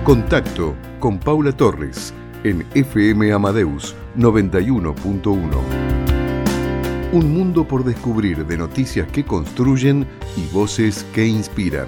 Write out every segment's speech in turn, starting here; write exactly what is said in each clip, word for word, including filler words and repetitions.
Contacto con Paula Torres en F M Amadeus noventa y uno punto uno. Un mundo por descubrir de noticias que construyen y voces que inspiran.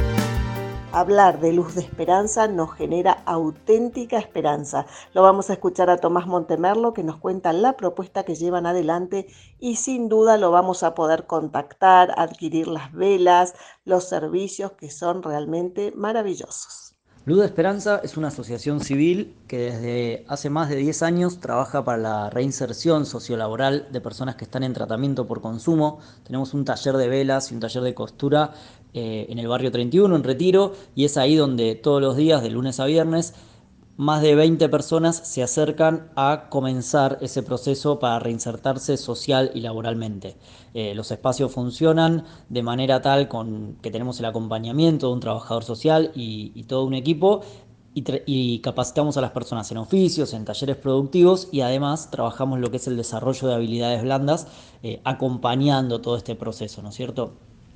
Hablar de Luz de Esperanza nos genera auténtica esperanza. Lo vamos a escuchar a Tomás Montemerlo, que nos cuenta la propuesta que llevan adelante y sin duda lo vamos a poder contactar, adquirir las velas, los servicios que son realmente maravillosos. Luz de Esperanza es una asociación civil que desde hace más de diez años trabaja para la reinserción sociolaboral de personas que están en tratamiento por consumo. Tenemos un taller de velas y un taller de costura eh, en el barrio treinta y uno, en Retiro, y es ahí donde todos los días, de lunes a viernes, más de veinte personas se acercan a comenzar ese proceso para reinsertarse social y laboralmente. Eh, los espacios funcionan de manera tal con que tenemos el acompañamiento de un trabajador social y, y todo un equipo y, tra- y capacitamos a las personas en oficios, en talleres productivos y además trabajamos lo que es el desarrollo de habilidades blandas eh, acompañando todo este proceso, ¿no es cierto?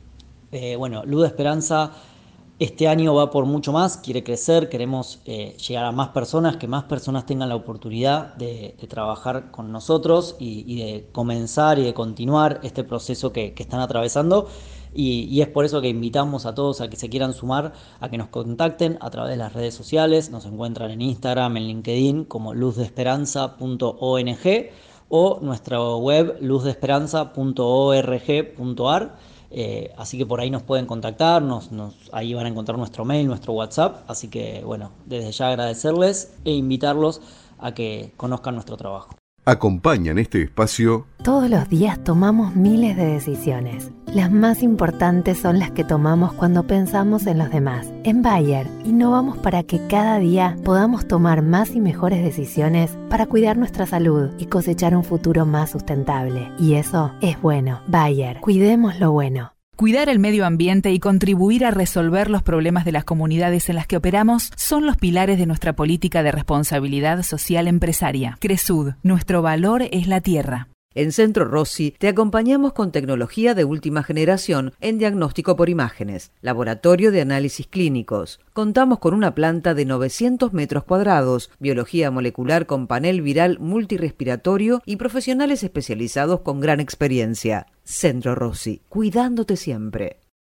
Eh, bueno, Luz de Esperanza este año va por mucho más, quiere crecer, queremos eh, llegar a más personas, que más personas tengan la oportunidad de, de trabajar con nosotros y, y de comenzar y de continuar este proceso que, que están atravesando. Y, y es por eso que invitamos a todos a que se quieran sumar, a que nos contacten a través de las redes sociales. Nos encuentran en Instagram, en LinkedIn como luz de esperanza punto org o nuestra web luz de esperanza punto org punto a r. Eh, así que por ahí nos pueden contactar, nos, nos, ahí van a encontrar nuestro mail, nuestro WhatsApp. Así que bueno, desde ya agradecerles e invitarlos a que conozcan nuestro trabajo. Acompañan este espacio. Todos los días tomamos miles de decisiones. Las más importantes son las que tomamos cuando pensamos en los demás. En Bayer, innovamos para que cada día podamos tomar más y mejores decisiones para cuidar nuestra salud y cosechar un futuro más sustentable. Y eso es bueno. Bayer, cuidemos lo bueno. Cuidar el medio ambiente y contribuir a resolver los problemas de las comunidades en las que operamos son los pilares de nuestra política de responsabilidad social empresaria. Cresud, nuestro valor es la tierra. En Centro Rossi te acompañamos con tecnología de última generación en diagnóstico por imágenes, laboratorio de análisis clínicos. Contamos con una planta de novecientos metros cuadrados, biología molecular con panel viral multirrespiratorio y profesionales especializados con gran experiencia. Centro Rossi, cuidándote siempre.